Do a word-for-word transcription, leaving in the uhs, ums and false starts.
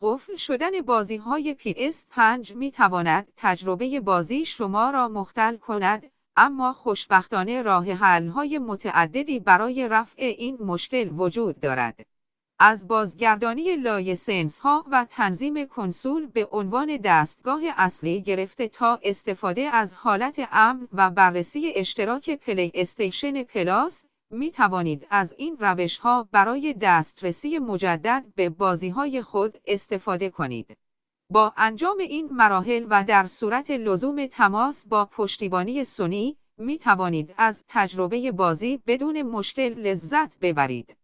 قفل شدن بازی‌های پی اس پنج می‌تواند تجربه بازی شما را مختل کند، اما خوشبختانه راه حل‌های متعددی برای رفع این مشکل وجود دارد. از بازگردانی لایسنس‌ها و تنظیم کنسول به عنوان دستگاه اصلی گرفته تا استفاده از حالت امن و بررسی اشتراک پلی استیشن پلاس، می توانید از این روش‌ها برای دسترسی مجدد به بازی‌های خود استفاده کنید. با انجام این مراحل و در صورت لزوم تماس با پشتیبانی سونی، می توانید از تجربه بازی بدون مشکل لذت ببرید.